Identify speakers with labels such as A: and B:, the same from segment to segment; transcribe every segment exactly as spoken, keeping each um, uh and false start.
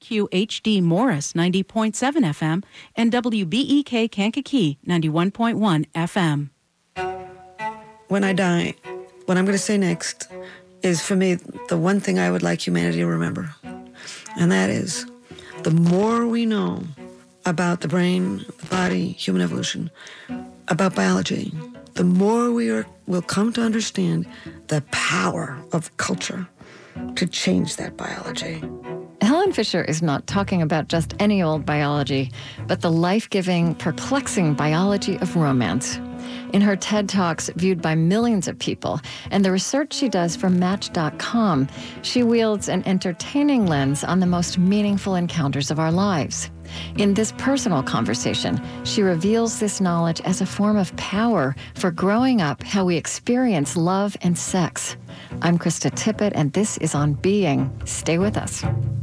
A: Q H D Morris ninety point seven F M and W B E K Kankakee ninety-one point one F M.
B: When I die, what I'm going to say next is, for me, the one thing I would like humanity to remember. And that is, the more we know about the brain, the body, human evolution, about biology, the more we are, will come to understand the power of culture to change that biology.
C: Helen Fisher is not talking about just any old biology, but the life-giving, perplexing biology of romance. In her TED Talks viewed by millions of people and the research she does for Match dot com, she wields an entertaining lens on the most meaningful encounters of our lives. In this personal conversation, she reveals this knowledge as a form of power for growing up how we experience love and sex. I'm Krista Tippett, and this is On Being. Stay with us.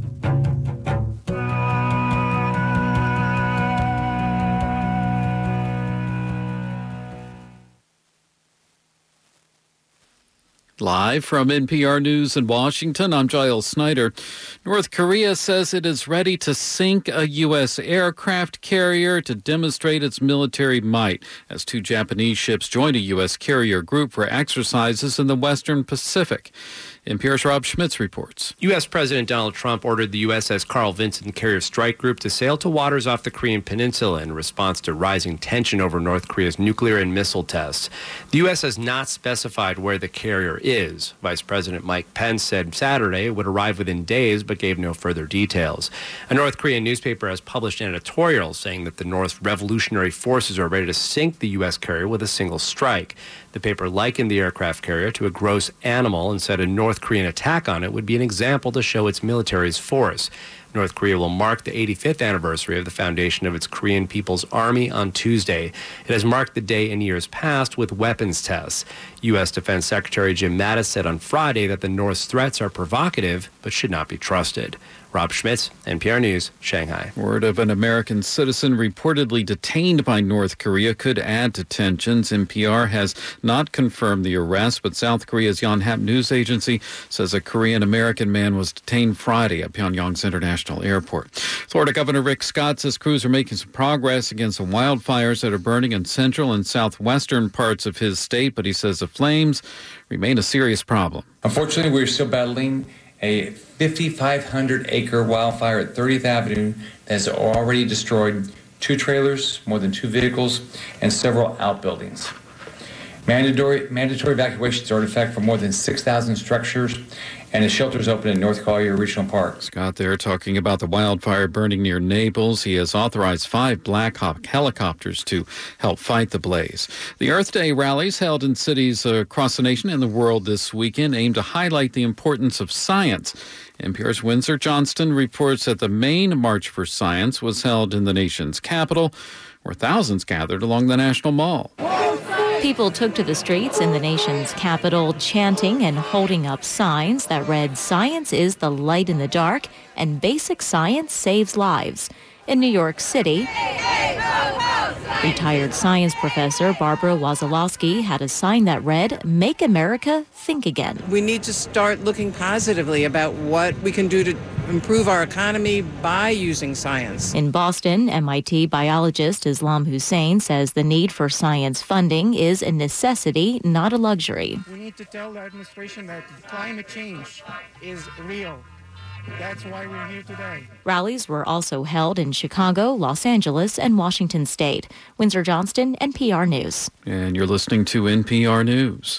D: Live from N P R News in Washington, I'm Giles Snyder. North Korea says it is ready to sink a U S aircraft carrier to demonstrate its military might as two Japanese ships join a U S carrier group for exercises in the Western Pacific. N P R's Rob Schmitz reports.
E: U S. President Donald Trump ordered the U S S Carl Vinson Carrier Strike Group to sail to waters off the Korean Peninsula in response to rising tension over North Korea's nuclear and missile tests. The U S has not specified where the carrier is. Vice President Mike Pence said Saturday it would arrive within days, but gave no further details. A North Korean newspaper has published an editorial saying that the North's revolutionary forces are ready to sink the U S carrier with a single strike. The paper likened the aircraft carrier to a gross animal and said a North Korean attack on it would be an example to show its military's force. North Korea will mark the eighty-fifth anniversary of the foundation of its Korean People's Army on Tuesday. It has marked the day in years past with weapons tests. U S. Defense Secretary Jim Mattis said on Friday that the North's threats are provocative but should not be trusted. Rob Schmitz, N P R News, Shanghai.
D: Word of an American citizen reportedly detained by North Korea could add to tensions. N P R has not confirmed the arrest, but South Korea's Yonhap news agency says a Korean-American man was detained Friday at Pyongyang's International Airport. Florida Governor Rick Scott says crews are making some progress against the wildfires that are burning in central and southwestern parts of his state, but he says the flames remain a serious problem.
F: Unfortunately, we're still battling a fifty-five hundred acre wildfire at thirtieth Avenue that has already destroyed two trailers, more than two vehicles, and several outbuildings. Mandatory, mandatory evacuations are in effect for more than six thousand structures, and a shelter is open in North Collier Regional Park.
D: Scott there talking about the wildfire burning near Naples. He has authorized five Black Hawk helicopters to help fight the blaze. The Earth Day rallies held in cities across the nation and the world this weekend aim to highlight the importance of science. N P R's Windsor Johnston reports that the main March for Science was held in the nation's capital, where thousands gathered along the National Mall.
G: People took to the streets in the nation's capital, chanting and holding up signs that read, "Science is the light in the dark, and basic science saves lives." In New York City, retired science professor Barbara Wazalowski had a sign that read, "Make America Think Again."
H: We need to start looking positively about what we can do to improve our economy by using science.
G: In Boston, M I T biologist Islam Hussein says the need for science funding is a necessity, not a luxury.
I: We need to tell the administration that climate change is real. That's why we're here today.
G: Rallies were also held in Chicago, Los Angeles, and Washington State. Windsor Johnston, N P R News.
D: And you're listening to N P R News.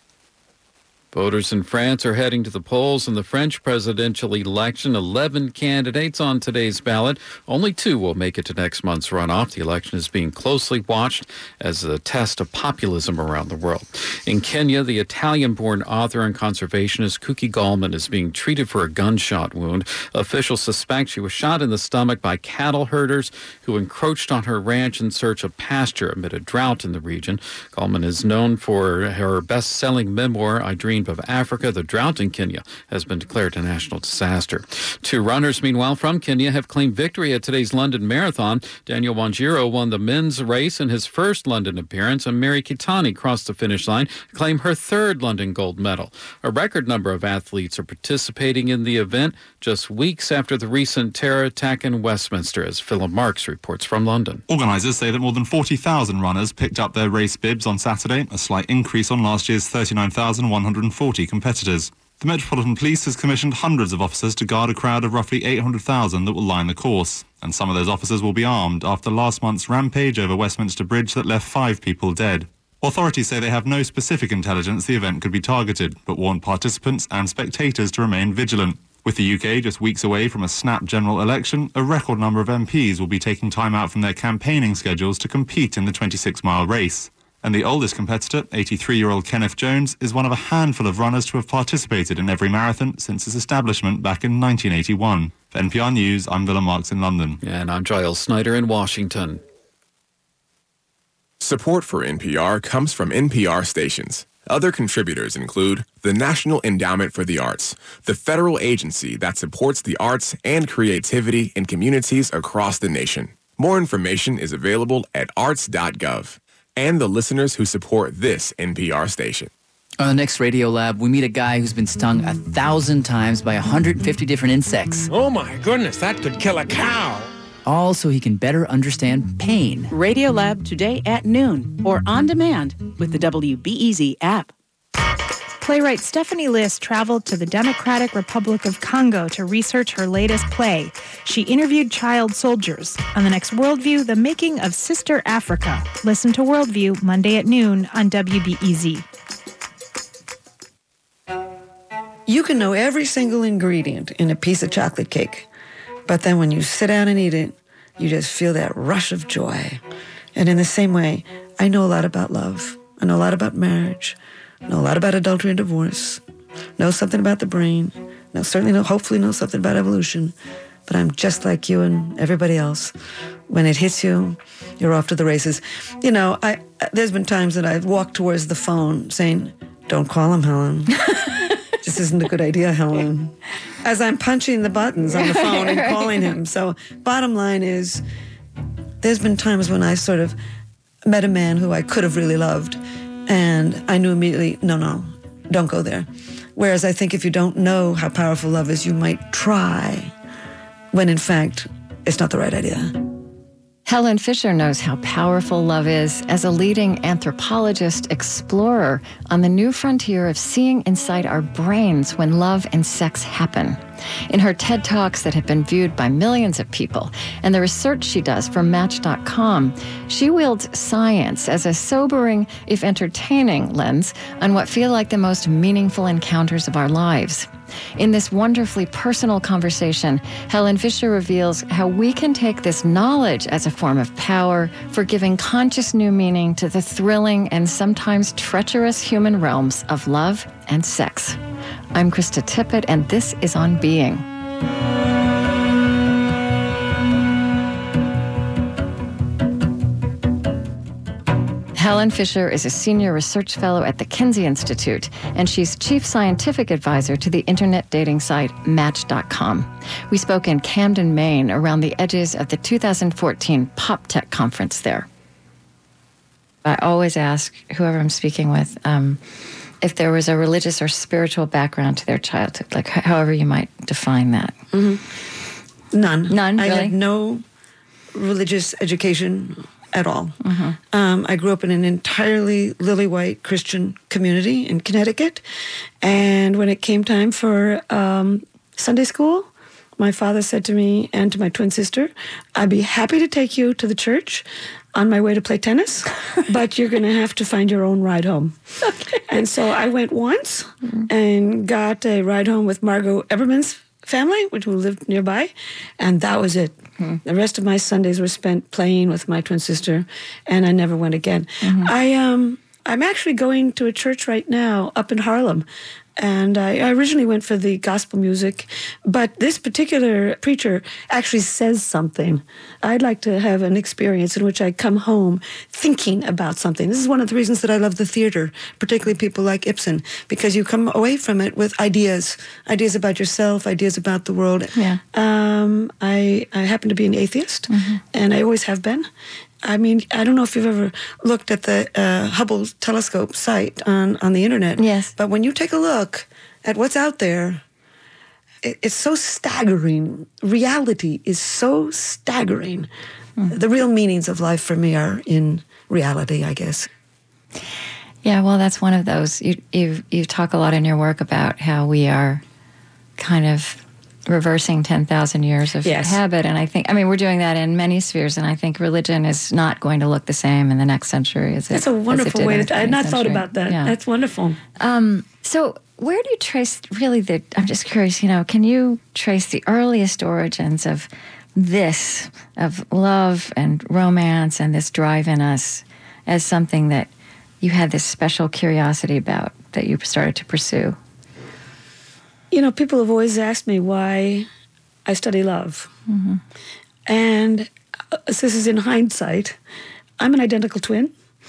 D: Voters in France are heading to the polls in the French presidential election. Eleven candidates on today's ballot. Only two will make it to next month's runoff. The election is being closely watched as a test of populism around the world. In Kenya, the Italian-born author and conservationist Kuki Gallman is being treated for a gunshot wound. Officials suspect she was shot in the stomach by cattle herders who encroached on her ranch in search of pasture amid a drought in the region. Gallman is known for her best-selling memoir, I Dreamed Horn of Africa. The drought in Kenya has been declared a national disaster. Two runners, meanwhile, from Kenya have claimed victory at today's London Marathon. Daniel Wanjiru won the men's race in his first London appearance, and Mary Kitani crossed the finish line to claim her third London gold medal. A record number of athletes are participating in the event just weeks after the recent terror attack in Westminster, as Philip Marks reports from London.
J: Organisers say that more than forty thousand runners picked up their race bibs on Saturday, a slight increase on last year's thirty-nine thousand one hundred forty competitors. The Metropolitan Police has commissioned hundreds of officers to guard a crowd of roughly eight hundred thousand that will line the course. And some of those officers will be armed after last month's rampage over Westminster Bridge that left five people dead. Authorities say they have no specific intelligence the event could be targeted, but warn participants and spectators to remain vigilant. With the U K just weeks away from a snap general election, a record number of M Ps will be taking time out from their campaigning schedules to compete in the twenty-six mile race. And the oldest competitor, eighty-three-year-old Kenneth Jones, is one of a handful of runners to have participated in every marathon since its establishment back in nineteen eighty-one. For N P R News, I'm Willem Marks in London.
D: And I'm Giles Snyder in Washington.
K: Support for N P R comes from N P R stations. Other contributors include the National Endowment for the Arts, the federal agency that supports the arts and creativity in communities across the nation. More information is available at arts dot gov. And the listeners who support this N P R station.
L: On the next Radio Lab, we meet a guy who's been stung a thousand times by one hundred fifty different insects.
I: Oh my goodness, that could kill a cow.
L: All so he can better understand pain.
A: Radio Lab today at noon or on demand with the W B E Z app.
M: Playwright Stephanie List traveled to the Democratic Republic of Congo to research her latest play. She interviewed child soldiers. On the next Worldview, the making of Sister Africa. Listen to Worldview Monday at noon on W B E Z.
B: You can know every single ingredient in a piece of chocolate cake, but then when you sit down and eat it, you just feel that rush of joy. And in the same way, I know a lot about love. I know a lot about marriage. Know a lot about adultery and divorce. Know something about the brain. Know certainly know, hopefully know something about evolution. But I'm just like you and everybody else. When it hits you, you're off to the races. You know, I there's been times that I've walked towards the phone saying, "Don't call him, Helen. This isn't a good idea, Helen." As I'm punching the buttons on the phone and calling him. So bottom line is, there's been times when I sort of met a man who I could have really loved. And I knew immediately, no, no, don't go there. Whereas I think if you don't know how powerful love is, you might try, when in fact, it's not the right idea.
C: Helen Fisher knows how powerful love is as a leading anthropologist explorer on the new frontier of seeing inside our brains when love and sex happen. In her TED Talks that have been viewed by millions of people and the research she does for Match dot com, she wields science as a sobering, if entertaining, lens on what feel like the most meaningful encounters of our lives. In this wonderfully personal conversation, Helen Fisher reveals how we can take this knowledge as a form of power for giving conscious new meaning to the thrilling and sometimes treacherous human realms of love and sex. I'm Krista Tippett, and this is On Being. Helen Fisher is a senior research fellow at the Kinsey Institute, and she's chief scientific advisor to the internet dating site Match dot com. We spoke in Camden, Maine, around the edges of the two thousand fourteen PopTech conference there. I always ask whoever I'm speaking with um, if there was a religious or spiritual background to their childhood, like however you might define that.
B: Mm-hmm. None.
C: None,
B: I
C: really?
B: had no religious education at all.
C: Mm-hmm.
B: Um, I grew up in an entirely lily-white Christian community in Connecticut. And when it came time for um, Sunday school, my father said to me and to my twin sister, "I'd be happy to take you to the church on my way to play tennis, but you're going to have to find your own ride home." Okay. And so I went once mm-hmm. and got a ride home with Margot Eberman's family, which who lived nearby, and that was it. Mm-hmm. The rest of my Sundays were spent playing with my twin sister, and I never went again. Mm-hmm. I um I'm actually going to a church right now up in Harlem. And I, I originally went for the gospel music, but this particular preacher actually says something. I'd like to have an experience in which I come home thinking about something. This is one of the reasons that I love the theater, particularly people like Ibsen, because you come away from it with ideas, ideas about yourself, ideas about the world.
C: Yeah.
B: Um, I, I happen to be an atheist, mm-hmm. and I always have been. I mean, I don't know if you've ever looked at the uh, Hubble telescope site on, on the internet.
C: Yes.
B: But when you take a look at what's out there, it, it's so staggering. Reality is so staggering. Mm. The real meanings of life for me are in reality, I guess.
C: Yeah, well, that's one of those. You, you, you talk a lot in your work about how we are kind of reversing ten thousand years of
B: yes.
C: habit. And I think, I mean, we're doing that in many spheres, and I think religion is not going to look the same in the next century as it
B: That's a wonderful way to, I had not
C: century.
B: thought about that.
C: Yeah.
B: That's wonderful.
C: Um, so where do you trace, really, the, I'm just curious, you know, can you trace the earliest origins of this, of love and romance and this drive in us as something that you had this special curiosity about that you started to pursue?
B: You know, people have always asked me why I study love.
C: Mm-hmm.
B: And uh, this is in hindsight. I'm an identical twin.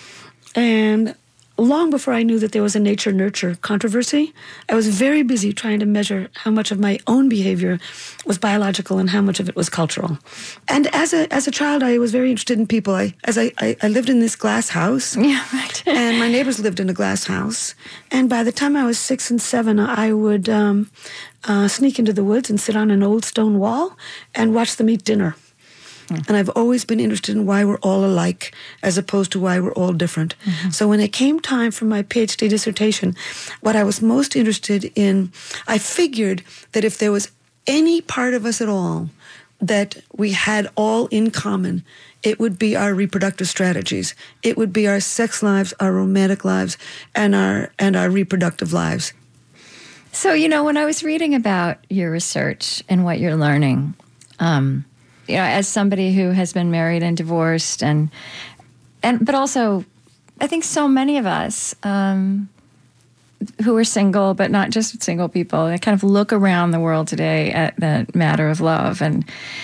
B: And long before I knew that there was a nature-nurture controversy, I was very busy trying to measure how much of my own behavior was biological and how much of it was cultural. And as a as a child, I was very interested in people. I as I, I, I lived in this glass house.
C: Yeah, right.
B: And my neighbors lived in a glass house. And by the time I was six and seven, I would um, uh, sneak into the woods and sit on an old stone wall and watch them eat dinner. And I've always been interested in why we're all alike as opposed to why we're all different. Mm-hmm. So when it came time for my PhD dissertation, what I was most interested in, I figured that if there was any part of us at all that we had all in common, it would be our reproductive strategies. It would be our sex lives, our romantic lives, and our and our reproductive lives.
C: So, you know, when I was reading about your research and what you're learning, um, you know, as somebody who has been married and divorced, and and but also, I think so many of us um, who are single, but not just single people, I kind of look around the world today at the matter of love, and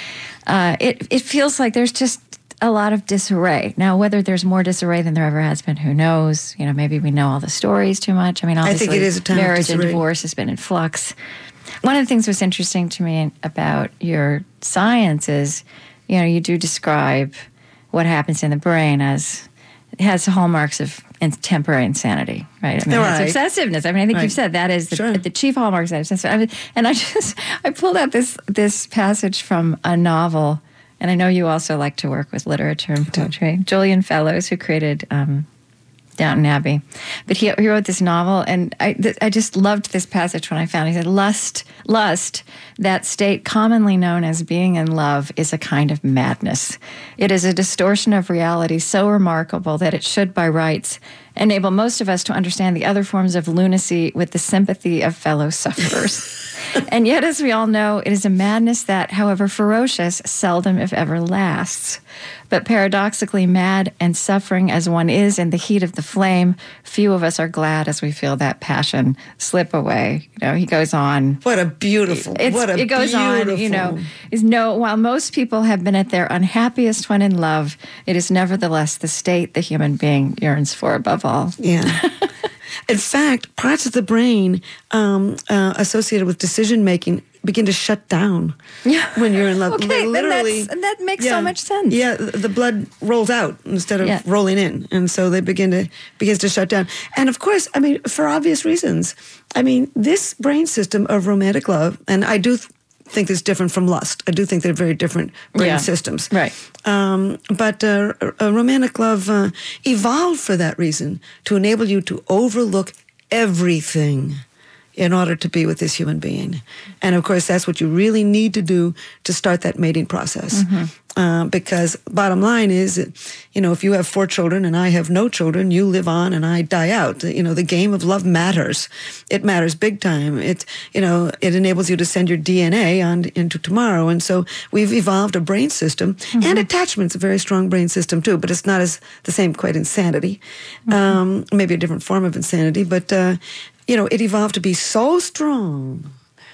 C: uh, it it feels like there's just a lot of disarray. Now, whether there's more disarray than there ever has been, who knows? You know, maybe we know all the stories too much. I mean, obviously,
B: I think it is a time
C: marriage
B: of
C: and
B: disarray.
C: divorce has been in flux. One of the things that was interesting to me about your science is, you know, you do describe what happens in the brain as it has hallmarks of in- temporary insanity, right? I mean,
B: Right.
C: it's obsessiveness. I mean, I think
B: Right.
C: you've said that is the,
B: Sure.
C: the chief hallmarks of obsessiveness. I mean, and I just, I pulled out this this passage from a novel, and I know you also like to work with literature and poetry. Julian Fellows, who created um, Downton Abbey. But he, he wrote this novel, and I, th- I just loved this passage when I found it. He said, lust, lust, that state commonly known as being in love, is a kind of madness. It is a distortion of reality so remarkable that it should, by rights, enable most of us to understand the other forms of lunacy with the sympathy of fellow sufferers. And yet, as we all know, it is a madness that, however ferocious, seldom, if ever, lasts. But paradoxically, mad and suffering as one is in the heat of the flame, few of us are glad as we feel that passion slip away. You know, he goes on.
B: What a beautiful,
C: It's,
B: what a
C: it goes
B: beautiful.
C: on, you know, is no, while most people have been at their unhappiest when in love, it is nevertheless the state the human being yearns for above all.
B: Yeah. In fact, parts of the brain um, uh, associated with decision making begin to shut down
C: Yeah.
B: when you're in love.
C: Okay, then
B: literally,
C: that's, and that makes
B: yeah,
C: so much sense.
B: Yeah, the the blood rolls out instead of
C: Yeah.
B: rolling in, and so they begin to begins to shut down. And of course, I mean, for obvious reasons. I mean, this brain system of romantic love, and I do th- think it's different from lust. I do think they're very different brain
C: Yeah.
B: systems.
C: Right.
B: Um, but uh, uh, romantic love uh, evolved for that reason, to enable you to overlook everything. in order to be with this human being. And of course, that's what you really need to do to start that mating process. Mm-hmm. Uh, because bottom line is, you know, if you have four children and I have no children, you live on and I die out. You know, the game of love matters. It matters big time. It, you know, it enables you to send your D N A on into tomorrow. And so we've evolved a brain system, mm-hmm. and attachment's a very strong brain system too, but it's not as the same quite insanity. Mm-hmm. Um, maybe a different form of insanity, but, uh, you know, it evolved to be so strong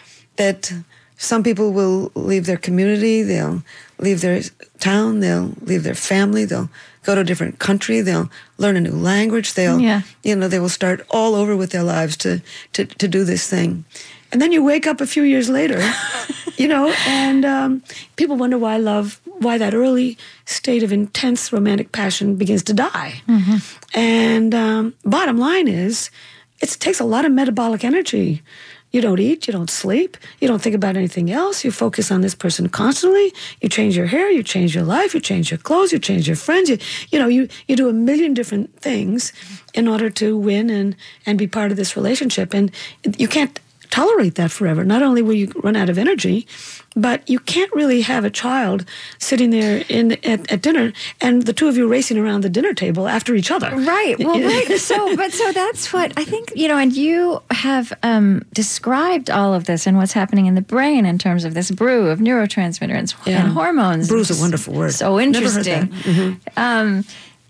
B: that some people will leave their community, they'll leave their town, they'll leave their family, they'll go to a different country, they'll learn a new language, they'll, yeah. you know, they will start all over with their lives to, to, to do this thing. And then you wake up a few years later, you know, and um, people wonder why love, why that early state of intense romantic passion begins to die. Mm-hmm. And um, bottom line is, it takes a lot of metabolic energy. You don't eat, you don't sleep, you don't think about anything else. You focus on this person constantly. You change your hair, you change your life, you change your clothes, you change your friends. You, you know, you, you do a million different things in order to win and, and be part of this relationship. And you can't tolerate that forever. Not only will you run out of energy, but you can't really have a child sitting there in at, at dinner and the two of you racing around the dinner table after each other.
C: Right. Well, right. So, but so that's what I think, you know, and you have um, described all of this and what's happening in the brain in terms of this brew of neurotransmitters
B: yeah.
C: and hormones.
B: Brew's a wonderful word.
C: So interesting.
B: Never heard that. Mm-hmm.
C: Um,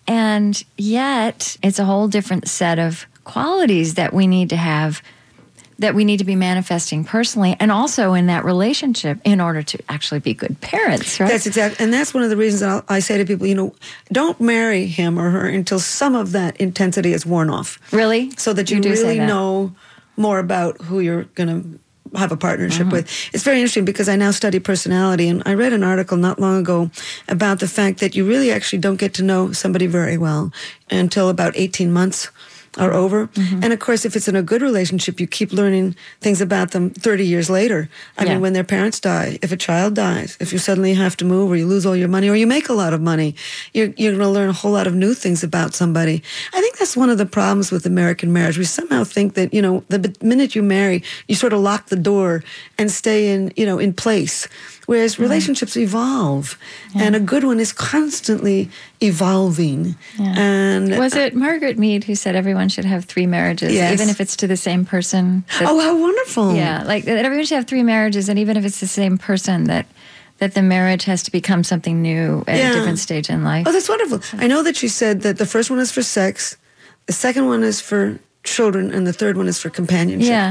C: and yet it's a whole different set of qualities that we need to have, that we need to be manifesting personally and also in that relationship in order to actually be good parents, right?
B: That's exactly, and that's one of the reasons I'll, I say to people, you know, don't marry him or her until some of that intensity is worn off.
C: Really?
B: So that you, you really know more about who you're going to have a partnership mm-hmm. with. It's very interesting because I now study personality, and I read an article not long ago about the fact that you really actually don't get to know somebody very well until about eighteen months are over. Mm-hmm. And of course, if it's in a good relationship, you keep learning things about them thirty years later. I yeah. mean, when their parents die, if a child dies, if you suddenly have to move or you lose all your money or you make a lot of money, you're, you're going to learn a whole lot of new things about somebody. I think that's one of the problems with American marriage. We somehow think that, you know, the minute you marry, you sort of lock the door and stay in, you know, in place. Whereas relationships right. evolve, yeah. and a good one is constantly evolving.
C: Yeah.
B: And
C: was it Margaret Mead who said everyone should have three marriages,
B: yes.
C: even if it's to the same person? That,
B: oh, how wonderful!
C: Yeah, like that everyone should have three marriages, and even if it's the same person, that that the marriage has to become something new at yeah. a different stage in life.
B: Oh, that's wonderful. I know that she said that the first one is for sex, the second one is for children, and the third one is for companionship.
C: Yeah,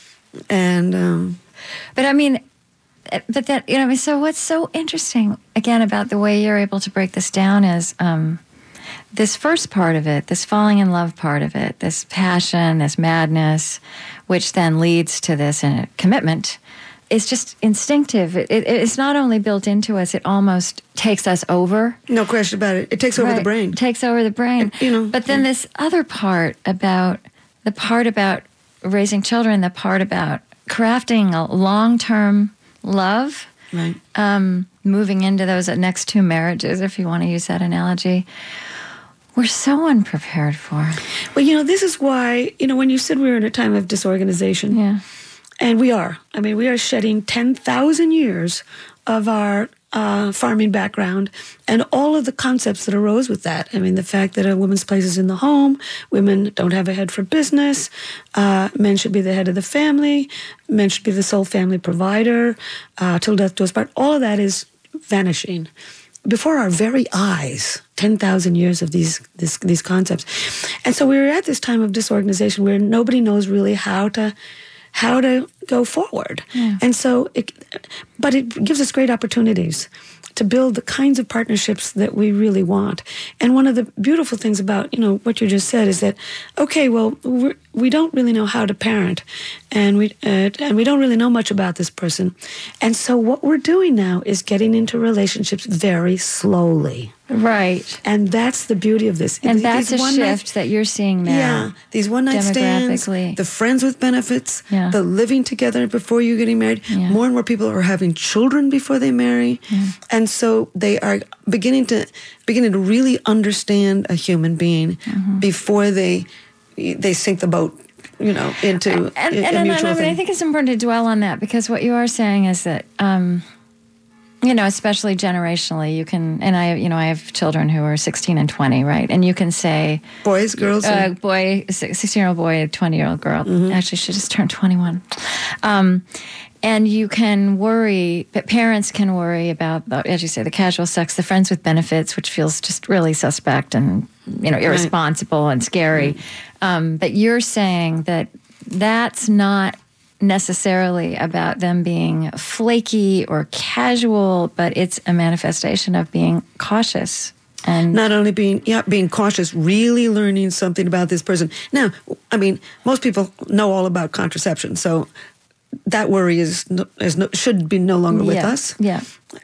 B: and um,
C: but I mean. But that, you know, so what's so interesting, again, about the way you're able to break this down is um, this first part of it, this falling in love part of it, this passion, this madness, which then leads to this uh, commitment, is just instinctive. It, it, it's not only built into us, it almost takes us over.
B: No question about it. It takes over
C: right.
B: the brain.
C: It takes over the brain.
B: It, you know,
C: but then yeah. this other part about, the part about raising children, the part about crafting a long-term love,
B: right.
C: um, moving into those next two marriages, if you want to use that analogy, we're so unprepared for.
B: Well, you know, this is why, you know, when you said we were in a time of disorganization,
C: yeah,
B: and we are. I mean, we are shedding ten thousand years of our uh, farming background and all of the concepts that arose with that. I mean, the fact that a woman's place is in the home, women don't have a head for business, uh, men should be the head of the family, men should be the sole family provider, uh, till death do us part. All of that is vanishing before our very eyes. ten thousand years of these this, these concepts. And so we're at this time of disorganization where nobody knows really how to how to go forward.
C: Yeah.
B: And so, it, but it gives us great opportunities to build the kinds of partnerships that we really want. And one of the beautiful things about, you know, what you just said is that, okay, well, we're, we don't really know how to parent, and we uh, and we don't really know much about this person. And so what we're doing now is getting into relationships very slowly.
C: Right.
B: And that's the beauty of this.
C: And these that's a shift night, that you're seeing now.
B: Yeah. These one-night stands, the friends with benefits,
C: yeah.
B: the living together before you're getting married.
C: Yeah.
B: More and more people are having children before they marry.
C: Yeah.
B: And so they are beginning to beginning to really understand a human being mm-hmm. before they they sink the boat you know, into
C: and,
B: a,
C: and,
B: a
C: and,
B: mutual
C: and I, mean,
B: thing.
C: I think it's important to dwell on that because what you are saying is that, um, you know, especially generationally, you can, and I, you know, I have children who are sixteen and twenty, right? And you can say,
B: boys, girls,
C: uh, boy, sixteen-year-old boy, twenty-year-old girl.
B: Mm-hmm.
C: Actually, she just turned twenty-one. Um, and you can worry, but parents can worry about, the, as you say, the casual sex, the friends with benefits, which feels just really suspect and, you know, irresponsible right. and scary. Right. Um, but you're saying that that's not necessarily about them being flaky or casual, but it's a manifestation of being cautious. And
B: not only being yeah being cautious, really learning something about this person. Now, I mean, most people know all about contraception, so that worry is, no, is no, should be no longer with
C: yeah.
B: us.
C: Yeah,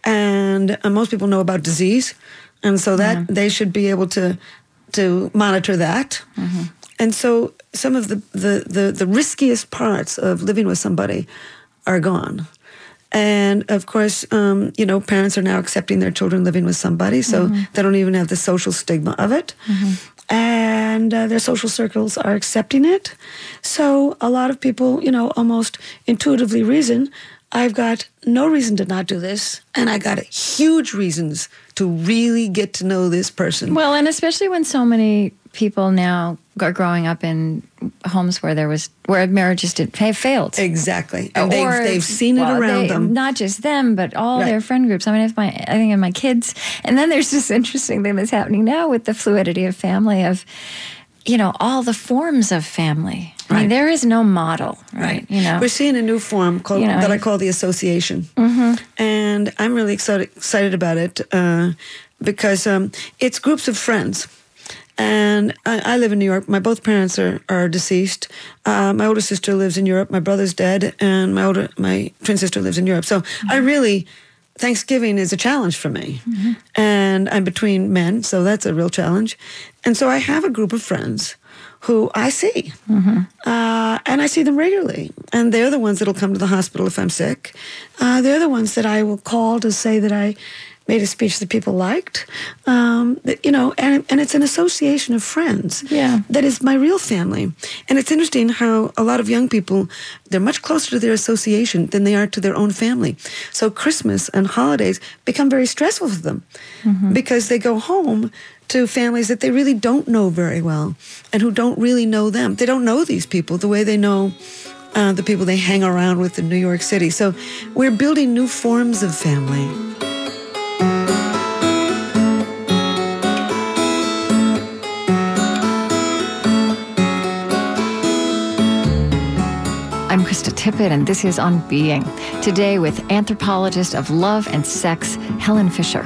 B: and uh, most people know about disease, and so that mm-hmm. they should be able to to monitor that. Mm-hmm. And so some of the, the, the, the riskiest parts of living with somebody are gone. And of course, um, you know, parents are now accepting their children living with somebody, so mm-hmm. they don't even have the social stigma of it. Mm-hmm. And uh, their social circles are accepting it. So a lot of people, you know, almost intuitively reason, I've got no reason to not do this, and I got huge reasons to really get to know this person.
C: Well, and especially when so many people now are growing up in homes where there was where marriages did have failed.
B: Exactly, and
C: or,
B: they've, they've seen it
C: well,
B: around
C: they,
B: them.
C: Not just them, but all
B: right.
C: their friend groups. I mean, if my I think of my kids, and then there's this interesting thing that's happening now with the fluidity of family of, you know, all the forms of family. I
B: right.
C: mean, there is no model, right?
B: right?
C: You know,
B: we're seeing a new form called
C: you know,
B: that I call the association,
C: mm-hmm.
B: and I'm really excited excited about it uh, because um, it's groups of friends. And I, I live in New York. My both parents are, are deceased. Uh, my older sister lives in Europe. My brother's dead, and my older my twin sister lives in Europe. So mm-hmm. I really, Thanksgiving is a challenge for me. Mm-hmm. And I'm between men, so that's a real challenge. And so I have a group of friends who I see. Mm-hmm. Uh, and I see them regularly. And they're the ones that'll come to the hospital if I'm sick. Uh, they're the ones that I will call to say that I made a speech that people liked, um, you know, and, and it's an association of friends.
C: Yeah.
B: That is my real family. And it's interesting how a lot of young people, they're much closer to their association than they are to their own family. So Christmas and holidays become very stressful for them mm-hmm. because they go home to families that they really don't know very well and who don't really know them. They don't know these people the way they know uh, the people they hang around with in New York City. So we're building new forms of family.
C: I'm Krista Tippett, and this is On Being. Today with anthropologist of love and sex, Helen Fisher.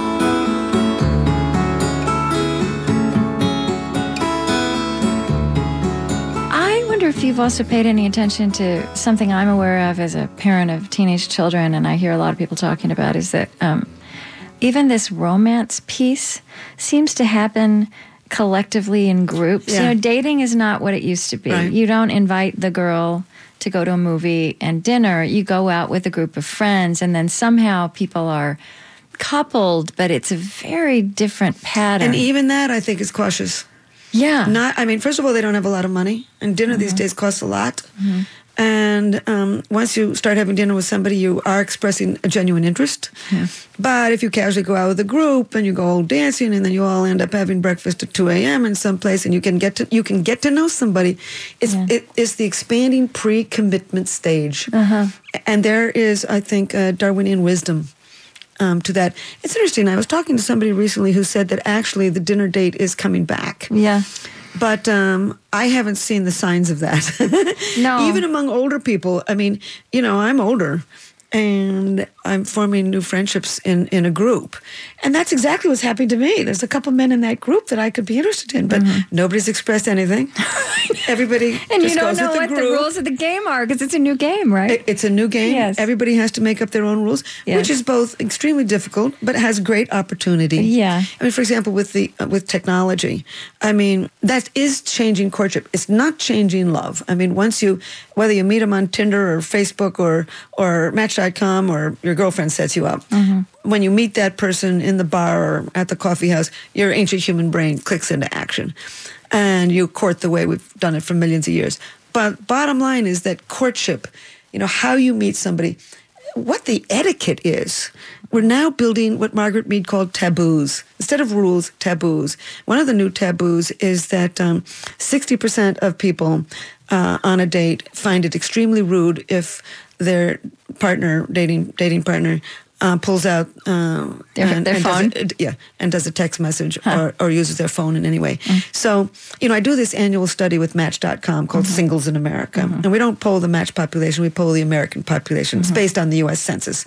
C: I wonder if you've also paid any attention to something I'm aware of as a parent of teenage children, and I hear a lot of people talking about, is that um, even this romance piece seems to happen collectively in groups.
B: Yeah.
C: You know, dating is not what it used to be.
B: Right.
C: You don't invite the girl to go to a movie and dinner. You go out with a group of friends, and then somehow people are coupled, but it's a very different pattern.
B: And even that, I think, is cautious.
C: Yeah.
B: Not. I mean, first of all, they don't have a lot of money, and dinner mm-hmm. these days costs a lot. Mm-hmm. And um, once you start having dinner with somebody, you are expressing a genuine interest. Yeah. But if you casually go out with a group and you go dancing, and then you all end up having breakfast at two a.m. in some place, and you can get to you can get to know somebody, it's yeah. it, it's the expanding pre-commitment stage. Uh-huh. And there is, I think, uh, Darwinian wisdom um, to that. It's interesting. I was talking to somebody recently who said that actually the dinner date is coming back.
C: Yeah.
B: But um, I haven't seen the signs of that.
C: No.
B: Even among older people. I mean, you know, I'm older, and I'm forming new friendships in, in a group. And that's exactly what's happening to me. There's a couple men in that group that I could be interested in, but mm-hmm. nobody's expressed anything. Everybody
C: and
B: just
C: you don't
B: goes
C: know
B: with the
C: what
B: group.
C: the rules of the game are, because it's a new game, right?
B: It, it's a new game.
C: Yes.
B: Everybody has to make up their own rules,
C: yes.
B: which is both extremely difficult, but has great opportunity.
C: Yeah.
B: I mean, for example, with the uh, with technology, I mean, that is changing courtship. It's not changing love. I mean, once you, whether you meet them on Tinder or Facebook or, or Match dot com or your girlfriend sets you up, mm-hmm. when you meet that person in the bar or at the coffee house, your ancient human brain clicks into action. And you court the way we've done it for millions of years. But bottom line is that courtship, you know, how you meet somebody, what the etiquette is. We're now building what Margaret Mead called taboos. Instead of rules, taboos. One of the new taboos is that um, sixty percent of people uh, on a date find it extremely rude if their partner, dating dating partner, Uh, pulls out uh,
C: their,
B: and,
C: their
B: and
C: phone,
B: does a, yeah, and does a text message huh. or, or uses their phone in any way. Mm. So, you know, I do this annual study with Match dot com called mm-hmm. Singles in America, mm-hmm. and we don't poll the Match population; we poll the American population. Mm-hmm. It's based on the U S Census,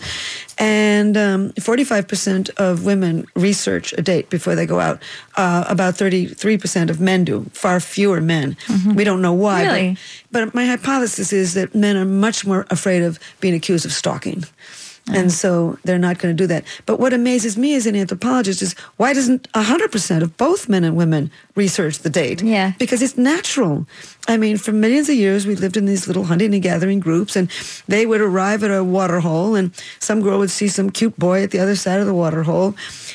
B: and um, forty-five percent of women research a date before they go out. Uh, about thirty-three percent of men do. Far fewer men. Mm-hmm. We don't know why.
C: Really?
B: But, but my hypothesis is that men are much more afraid of being accused of stalking. And so they're not going to do that. But what amazes me as an anthropologist is why doesn't one hundred percent of both men and women research the date?
C: Yeah.
B: Because it's natural. I mean, for millions of years, we lived in these little hunting and gathering groups, and they would arrive at a water hole, and some girl would see some cute boy at the other side of the water hole,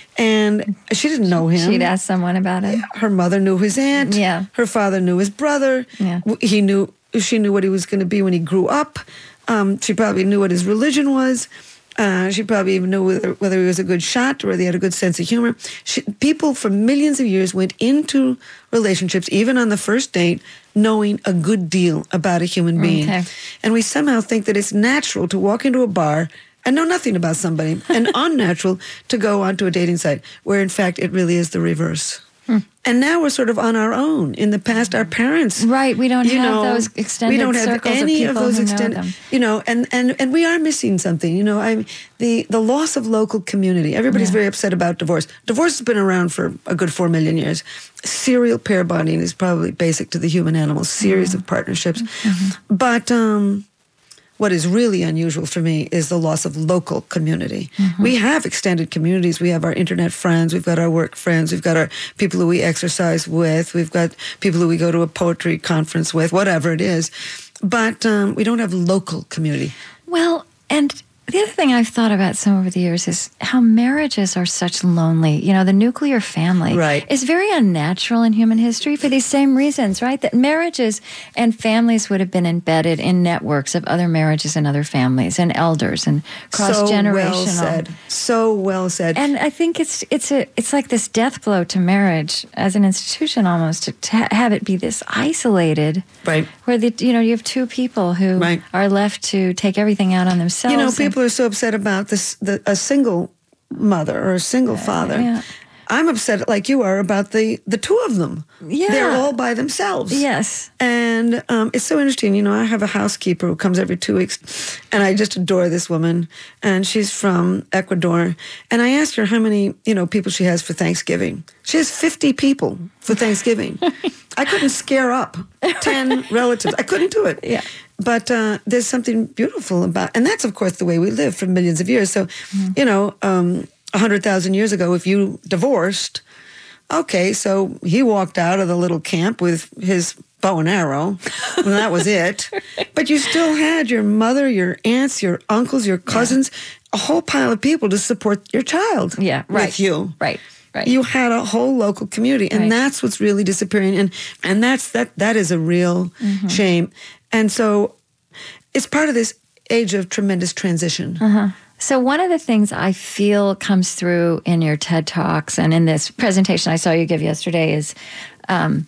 B: and she didn't know him.
C: She'd ask someone about it.
B: Her mother knew his aunt.
C: Yeah.
B: Her father knew his brother.
C: Yeah.
B: He knew, she knew what he was going to be when he grew up. Um, she probably knew what his religion was. Uh, she probably even knew whether, whether he was a good shot or whether he had a good sense of humor. She, people for millions of years went into relationships, even on the first date, knowing a good deal about a human being.
C: Okay.
B: And we somehow think that it's natural to walk into a bar and know nothing about somebody, and unnatural to go onto a dating site, where in fact it really is the reverse. Hmm. And now we're sort of on our own. In the past, our parents,
C: right? We don't
B: you
C: have
B: know,
C: those extended
B: we don't have
C: circles
B: any
C: of people
B: of those
C: who
B: extended,
C: know them.
B: you know, and, and, and we are missing something. You know, I the the loss of local community. Everybody's
C: Yeah.
B: very upset about divorce. Divorce has been around for a good four million years. Serial pair bonding is probably basic to the human animal. Series
C: Mm-hmm.
B: of partnerships, mm-hmm. but. Um, What is really unusual for me is the loss of local community. Mm-hmm. We have extended communities. We have our internet friends. We've got our work friends. We've got our people who we exercise with. We've got people who we go to a poetry conference with, whatever it is. But um, we don't have local community.
C: Well, and the other thing I've thought about some over the years is how marriages are such lonely. You know, the nuclear family
B: right.
C: is very unnatural in human history for these same reasons, right? That marriages and families would have been embedded in networks of other marriages and other families and elders and cross-generational.
B: So well said. So well said.
C: And I think it's it's a it's like this death blow to marriage as an institution almost, to, to have it be this isolated,
B: right?
C: Where the you know you have two people who
B: right.
C: are left to take everything out on themselves.
B: You know, people are so upset about this, the, a single mother or a single father.
C: Yeah.
B: I'm upset, like you are, about the, the two of them.
C: Yeah.
B: They're all by themselves.
C: Yes.
B: And um, it's so interesting. You know, I have a housekeeper who comes every two weeks, and I just adore this woman. And she's from Ecuador. And I asked her how many, you know, people she has for Thanksgiving. She has fifty people for Thanksgiving. I couldn't scare up ten relatives. I couldn't do it.
C: Yeah.
B: But uh, there's something beautiful about, and that's, of course, the way we live for millions of years. So, mm-hmm. you know, um, one hundred thousand years ago, if you divorced, okay, so he walked out of the little camp with his bow and arrow, and that was it. But you still had your mother, your aunts, your uncles, your cousins, yeah. a whole pile of people to support your child
C: yeah, right.
B: with you.
C: Right. Right.
B: You had a whole local community, and
C: right.
B: that's what's really disappearing, and and that's that that is a real mm-hmm. shame. And so, it's part of this age of tremendous transition.
C: Uh-huh. So one of the things I feel comes through in your TED Talks and in this presentation I saw you give yesterday is, um,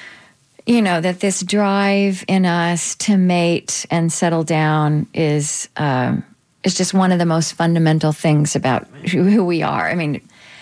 C: you know, that this drive in us to mate and settle down is um, is just one of the most fundamental things about who, who we are. I mean.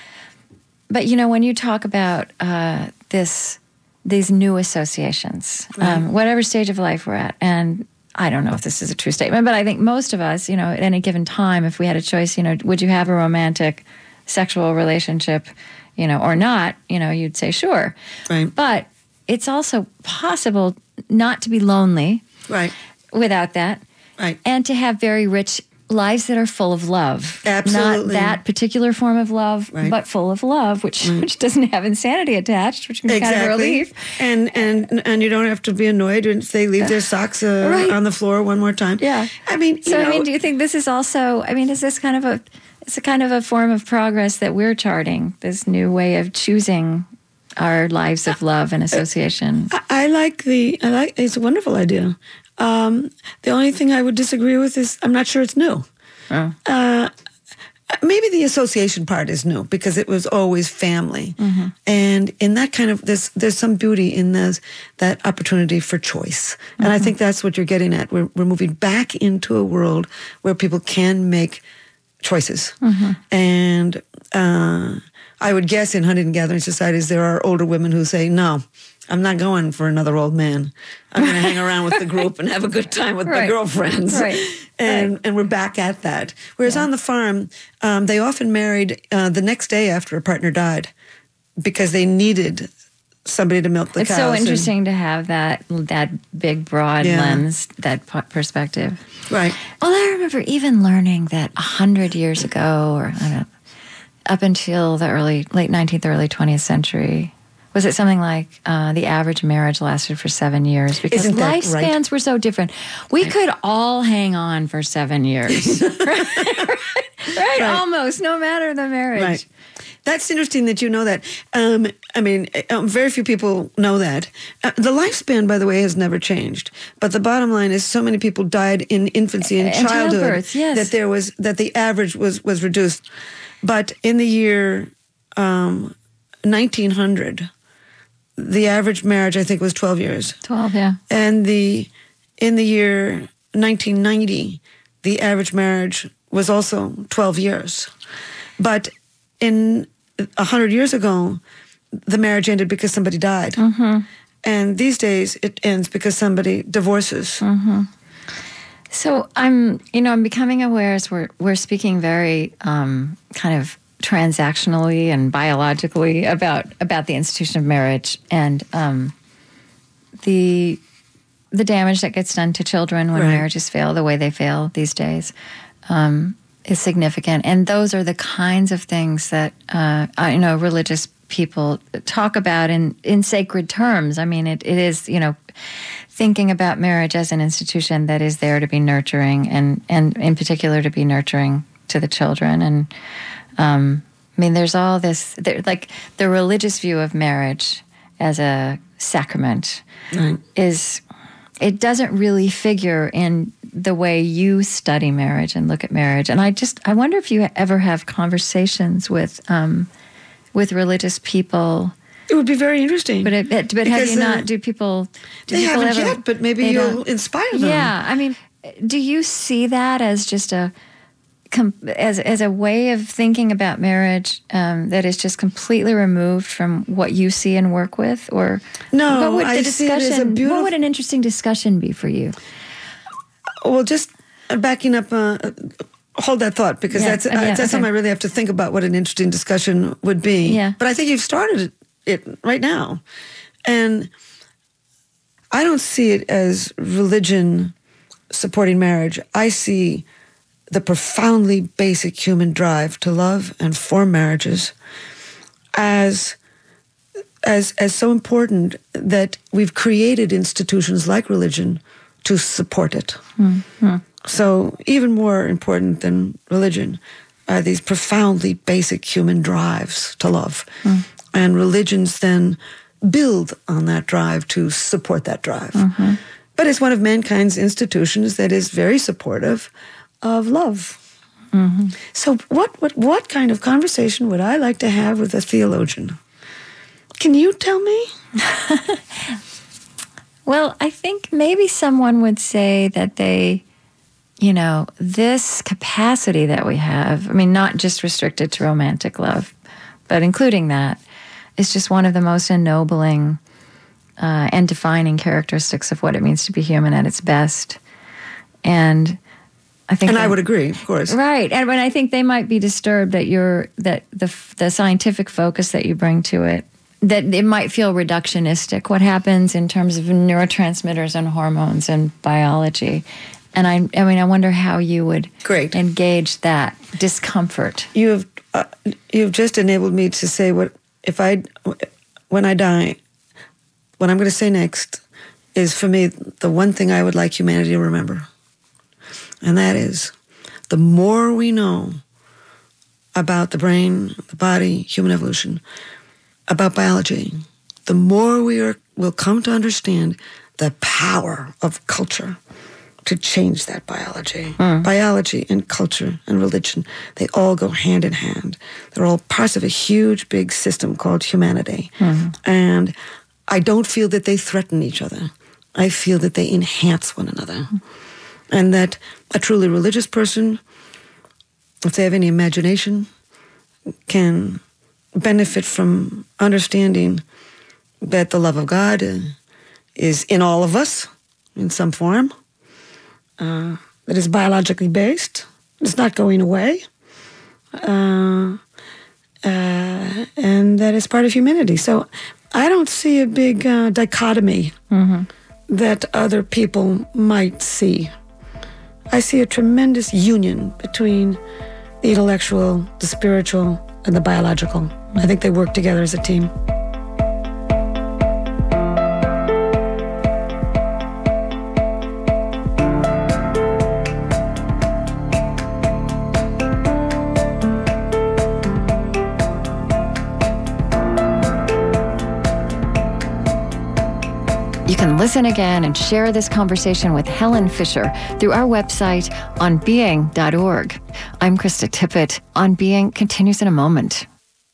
C: But, you know, when you talk about uh, this, these new associations,
B: right.
C: um, whatever stage of life we're at, and I don't know if this is a true statement, but I think most of us, you know, at any given time, if we had a choice, you know, would you have a romantic sexual relationship, you know, or not, you know, you'd say sure.
B: Right.
C: But it's also possible not to be lonely
B: right.
C: without that.
B: Right.
C: And to have very rich lives that are full of love.
B: Absolutely.
C: Not that particular form of love,
B: right.
C: but full of love, which
B: right.
C: which doesn't have insanity attached, which can be
B: exactly.
C: kind of a relief.
B: And, and and you don't have to be annoyed if they leave their socks uh,
C: right.
B: on the floor one more time.
C: Yeah.
B: I mean, you
C: so,
B: know,
C: I mean, do you think this is also, I mean, is this kind of a, it's a kind of a form of progress that we're charting, this new way of choosing our lives of love and association.
B: I, I like the, I like, it's a wonderful idea. Um, the only thing I would disagree with is I'm not sure it's new.
C: Oh.
B: Uh, maybe the association part is new because it was always family. Mm-hmm. And in that kind of, there's, there's some beauty in this, that opportunity for choice. Mm-hmm. And I think that's what you're getting at. We're, we're moving back into a world where people can make choices. Mm-hmm. And uh, I would guess in hunting and gathering societies, there are older women who say, no, I'm not going for another old man. I'm going to hang around with the group and have a good time with right. my girlfriends.
C: Right.
B: And
C: right.
B: and we're back at that. Whereas yeah. on the farm, um, they often married uh, the next day after a partner died because they needed somebody to milk the
C: it's
B: cows.
C: It's so interesting and, to have that that big, broad yeah. lens, that perspective.
B: Right.
C: Well, I remember even learning that a hundred years ago, or I don't know, up until the early, late nineteenth, early twentieth century, was it something like uh, the average marriage lasted for seven years? Because lifespans right? were so different. We right. could all hang on for seven years. right? Right? right? Almost, no matter the marriage.
B: Right. That's interesting that you know that. Um, I mean, um, very few people know that. Uh, the lifespan, by the way, has never changed. But the bottom line is so many people died in infancy and,
C: and
B: childhood
C: childbirth, yes.
B: that there was that the average was, was reduced. But in the year um, nineteen hundred, the average marriage, I think, was twelve years.
C: twelve, yeah.
B: And the in the year nineteen ninety, the average marriage was also twelve years. But in a hundred years ago, the marriage ended because somebody died. Mm-hmm. And these days, it ends because somebody divorces.
C: Mm-hmm. So I'm, you know, I'm becoming aware as we're we're speaking very um, kind of transactionally and biologically about about the institution of marriage and um, the the damage that gets done to children when right. marriages fail the way they fail these days um, is significant. And those are the kinds of things that uh, I know religious people talk about in, in sacred terms. I mean, it, it is, you know, thinking about marriage as an institution that is there to be nurturing and, and in particular to be nurturing to the children. And um, I mean, there's all this, there, like the religious view of marriage as a sacrament right. is, it doesn't really figure in the way you study marriage and look at marriage. And I just, I wonder if you ever have conversations with, um, with religious people.
B: It would be very interesting.
C: But, it, but because, have you not, uh, do people... Do
B: they
C: people
B: haven't
C: ever,
B: yet, but maybe you'll don't. inspire them.
C: Yeah, I mean, do you see that as just a, as, as a way of thinking about marriage um, that is just completely removed from what you see and work with? Or
B: no,
C: what would the
B: I
C: discussion,
B: see it as a beautiful...
C: What would an interesting discussion be for you?
B: Well, just backing up... Uh, hold that thought, because
C: yeah,
B: that's,
C: uh, yeah,
B: uh, that's
C: okay.
B: something I really have to think about what an interesting discussion would be.
C: Yeah.
B: But I think you've started it right now. And I don't see it as religion supporting marriage. I see the profoundly basic human drive to love and form marriages as, as, as so important that we've created institutions like religion to support it. Mm-hmm. So even more important than religion are these profoundly basic human drives to love. Mm. And religions then build on that drive to support that drive. Mm-hmm. But it's one of mankind's institutions that is very supportive of love. Mm-hmm. So what, what, what kind of conversation would I like to have with a theologian? Can you tell me?
C: Well, I think maybe someone would say that they... You know, this capacity that we have, I mean, not just restricted to romantic love, but including that, is just one of the most ennobling uh, and defining characteristics of what it means to be human at its best. And I think,
B: and
C: that,
B: I would agree, of course,
C: right. And when I think they might be disturbed that your that the the scientific focus that you bring to it, that it might feel reductionistic. What happens in terms of neurotransmitters and hormones and biology. And I, I mean, I wonder how you would
B: Great.
C: engage that discomfort.
B: You have, uh, you've just enabled me to say what if I, when I die, what I'm going to say next is for me the one thing I would like humanity to remember, and that is, the more we know about the brain, the body, human evolution, about biology, the more we are, will come to understand the power of culture to change that biology. Mm. Biology and culture and religion, they all go hand in hand. They're all parts of a huge, big system called humanity. Mm. And I don't feel that they threaten each other. I feel that they enhance one another. Mm. And that a truly religious person, if they have any imagination, can benefit from understanding that the love of God is in all of us in some form, uh, that is biologically based. It's not going away. Uh, uh, and that is part of humanity. So I don't see a big uh, dichotomy mm-hmm. that other people might see. I see a tremendous union between the intellectual, the spiritual, and the biological. I think they work together as a team.
C: You can listen again and share this conversation with Helen Fisher through our website on being dot org. I'm Krista Tippett. On Being continues in a moment.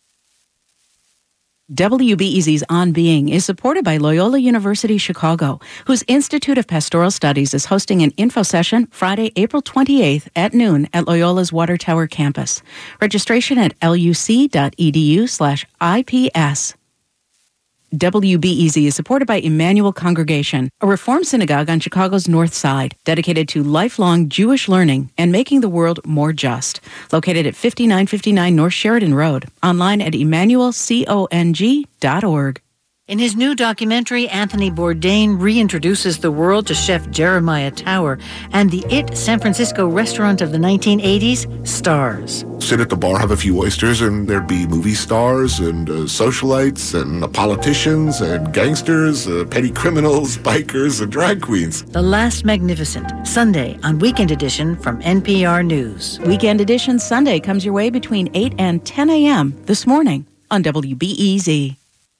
A: W B E Z's On Being is supported by Loyola University Chicago, whose Institute of Pastoral Studies is hosting an info session Friday, April twenty-eighth at noon at Loyola's Water Tower campus. Registration at luc.edu slash IPS. W B E Z is supported by Emmanuel Congregation, a Reform synagogue on Chicago's North Side, dedicated to lifelong Jewish learning and making the world more just. Located at fifty-nine fifty-nine North Sheridan Road. Online at emmanuel cong dot org.
N: In his new documentary, Anthony Bourdain reintroduces the world to chef Jeremiah Tower and the It San Francisco restaurant of the nineteen eighties, Stars.
O: Sit at the bar, have a few oysters, and there'd be movie stars and uh, socialites and uh, politicians and gangsters, uh, petty criminals, bikers, and drag queens.
N: The Last Magnificent, Sunday on Weekend Edition from N P R News.
A: Weekend Edition Sunday comes your way between eight and ten a.m. this morning on W B E Z.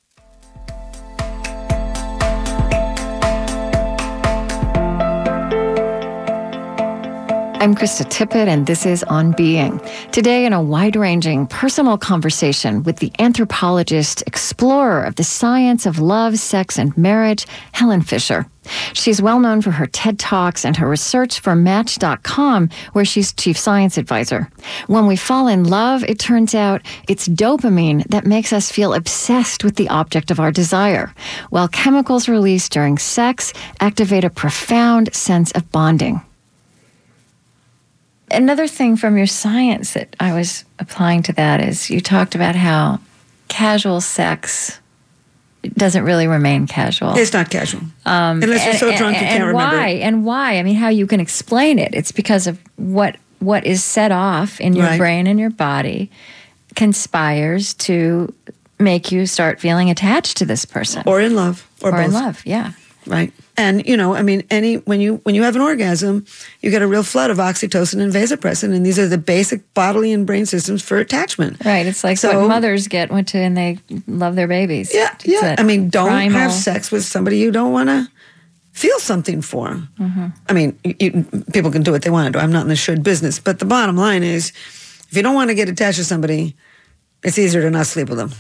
C: I'm Krista Tippett, and this is On Being. Today, in a wide-ranging personal conversation with the anthropologist, explorer of the science of love, sex, and marriage, Helen Fisher. She's well known for her TED Talks and her research for Match dot com, where she's chief science advisor. When we fall in love, it turns out it's dopamine that makes us feel obsessed with the object of our desire, while chemicals released during sex activate a profound sense of bonding. Another thing from your science that I was applying to that is you talked about how casual sex doesn't really remain casual.
B: It's not casual.
C: Um,
B: Unless you're
C: and,
B: so drunk
C: and,
B: you can't
C: and
B: remember
C: why?
B: it.
C: And why? I mean, how you can explain it. It's because of what what is set off in your
B: Right.
C: brain and your body conspires to make you start feeling attached to this person.
B: Or in love. Or,
C: Or
B: both.
C: in love, yeah.
B: Right. And, you know, I mean, any when you when you have an orgasm, you get a real flood of oxytocin and vasopressin, and these are the basic bodily and brain systems for attachment.
C: Right. It's like
B: So-
C: what mothers get when to, and they love their babies.
B: Yeah,
C: It's
B: yeah.
C: that
B: I mean, don't
C: primal-
B: have sex with somebody you don't want to feel something for.
C: Mm-hmm.
B: I mean, you, you, people can do what they want to do. I'm not in the should business. But the bottom line is, if you don't want to get attached to somebody, it's easier to not sleep with them.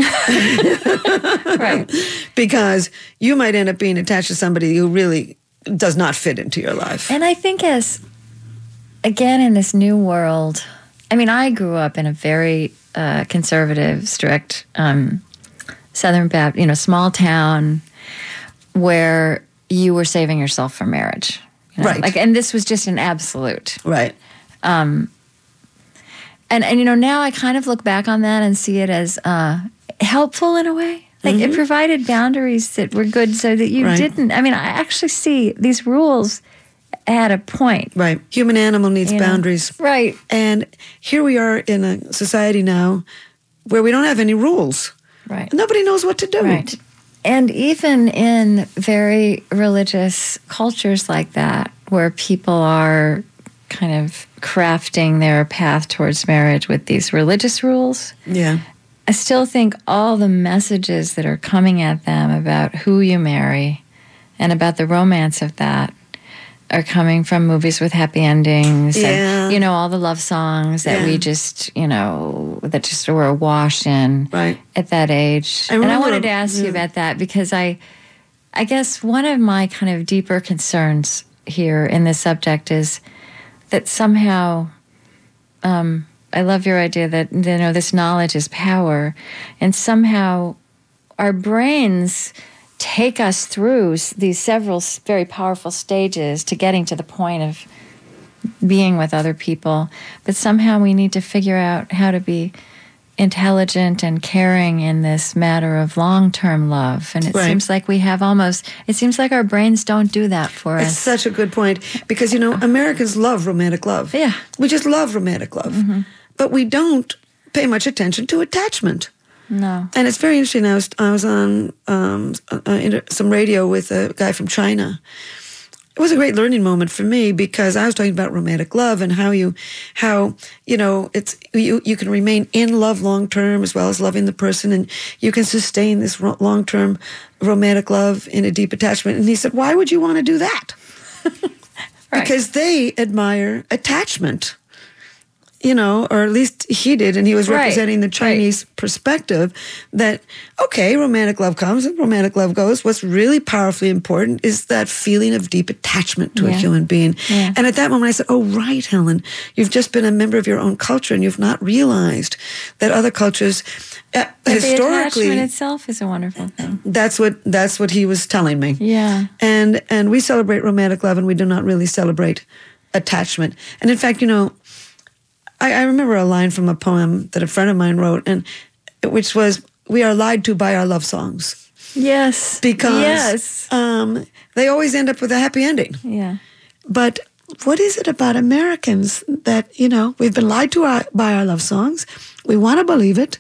C: Right.
B: Because you might end up being attached to somebody who really does not fit into your life.
C: And I think as, again, in this new world, I mean, I grew up in a very uh, conservative, strict um, Southern Baptist, you know, small town where you were saving yourself for marriage. You know?
B: Right.
C: Like, and this was just an absolute.
B: Right.
C: Um, and, and, you know, now I kind of look back on that and see it as uh, helpful in a way. Like,
B: Mm-hmm.
C: it provided boundaries that were good so that you
B: Right.
C: didn't. I mean, I actually see these rules at a point.
B: Right. Human animal needs
C: You know?
B: boundaries.
C: Right.
B: And here we are in a society now where we don't have any rules.
C: Right.
B: Nobody knows what to do.
C: Right. And even in very religious cultures like that, where people are kind of crafting their path towards marriage with these religious rules,
B: Yeah.
C: I still think all the messages that are coming at them about who you marry and about the romance of that are coming from movies with happy endings.
B: Yeah.
C: And, you know, all the love songs that
B: Yeah.
C: we just, you know, that just were awash in
B: right.
C: at that age.
B: I
C: and I
B: remember-
C: wanted to ask you
B: yeah.
C: about that because I, I guess one of my kind of deeper concerns here in this subject is that somehow, um, I love your idea that, you know, this knowledge is power, and somehow our brains take us through s- these several s- very powerful stages to getting to the point of being with other people. But somehow we need to figure out how to be intelligent and caring in this matter of long-term love. And it
B: Right.
C: seems like we have almost, it seems like our brains don't do that for
B: It's
C: us.
B: such a good point because, you know, Americans love romantic love.
C: Yeah.
B: We just love romantic love. But we don't pay much attention to attachment.
C: No.
B: And it's very interesting. I was, I was on um, uh, inter- some radio with a guy from China. It was a great learning moment for me because I was talking about romantic love and how you, how, you know, it's, you, you can remain in love long term as well as loving the person, and you can sustain this ro- long term romantic love in a deep attachment. And he said, why would you want to do that? Because they admire attachment. You know, or at least he did, and he was
C: Right,
B: representing the Chinese perspective that, okay, romantic love comes and romantic love goes. What's really powerfully important is that feeling of deep attachment to a
C: Yeah.
B: human being.
C: Yeah.
B: And at that moment I said, oh, right, Helen, you've just been a member of your own culture and you've not realized that other cultures, uh,
C: But
B: historically,
C: the attachment itself is a wonderful thing.
B: that's what that's what he was telling me.
C: Yeah.
B: And and we celebrate romantic love and we do not really celebrate attachment. And in fact, you know, I, I remember a line from a poem that a friend of mine wrote, and which was, "We are lied to by our love songs."
C: Yes.
B: Because
C: Yes.
B: um, they always end up with a happy ending.
C: Yeah.
B: But what is it about Americans that, you know, we've been lied to our, by our love songs? We want to believe it.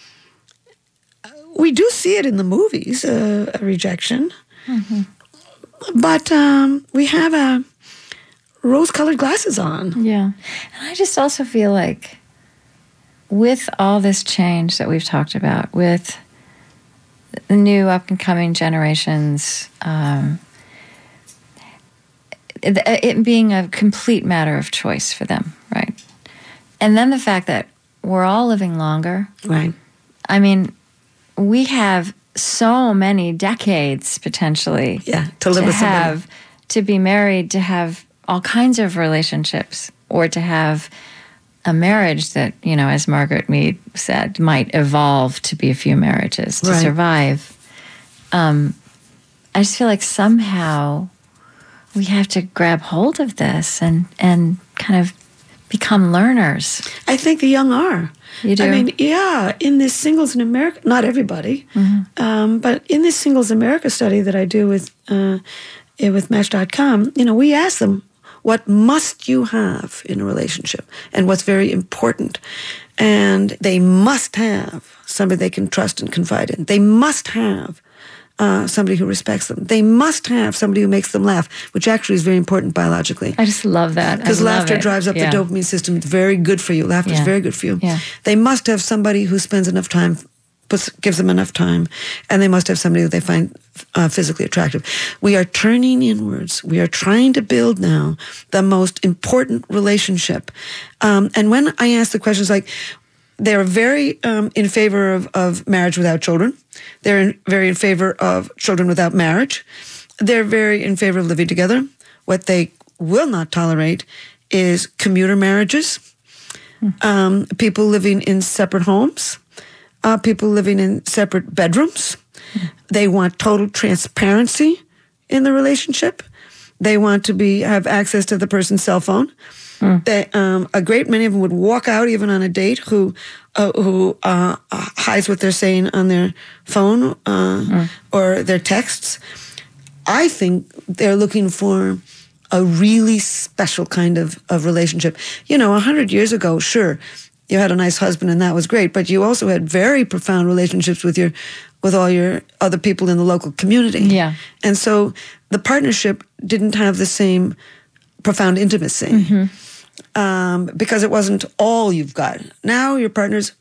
B: We do see it in the movies, uh, a rejection.
C: Mm-hmm.
B: But um, we have a rose-colored glasses on.
C: Yeah. And I just also feel like with all this change that we've talked about, with the new up-and-coming generations, um, it, it being a complete matter of choice for them, right? And then the fact that we're all living longer.
B: Right.
C: I mean, we have so many decades potentially
B: Yeah, to live with somebody.
C: have, to be married, to have all kinds of relationships, or to have a marriage that, you know, as Margaret Mead said, might evolve to be a few marriages to
B: Right.
C: survive. Um, I just feel like somehow we have to grab hold of this and, and kind of become learners.
B: I think the young are.
C: You do?
B: I mean, yeah, in this Singles in America, not everybody,
C: Mm-hmm.
B: um, but in this Singles America study that I do with uh, eh, with Match dot com, you know, we ask them, what must you have in a relationship and what's very important? And they must have somebody they can trust and confide in. They must have uh, somebody who respects them. They must have somebody who makes them laugh, which actually is very important biologically.
C: I just love that. I
B: Because
C: love
B: laughter
C: it.
B: drives up
C: Yeah.
B: the dopamine system. It's very good for you. Laughter is
C: Yeah.
B: very good for you.
C: Yeah.
B: They must have somebody who spends enough time, puts, gives them enough time, and they must have somebody who they find uh, physically attractive. We are turning inwards. We are trying to build now the most important relationship. Um, and when I ask the questions like, they're very um, in favor of, of marriage without children. They're in, very in favor of children without marriage. They're very in favor of living together. What they will not tolerate is commuter marriages, um, people living in separate homes, uh, people living in separate bedrooms. They want total transparency in the relationship. They want to be have access to the person's cell phone. They, um, a great many of them would walk out even on a date who uh, who uh, hides what they're saying on their phone uh,
C: Mm.
B: or their texts. I think they're looking for a really special kind of, of relationship. You know, a hundred years ago, sure, you had a nice husband and that was great, but you also had very profound relationships with your with all your other people in the local community.
C: Yeah.
B: And so the partnership didn't have the same profound intimacy.
C: Mm-hmm.
B: Um, because it wasn't all you've got. Now your partner's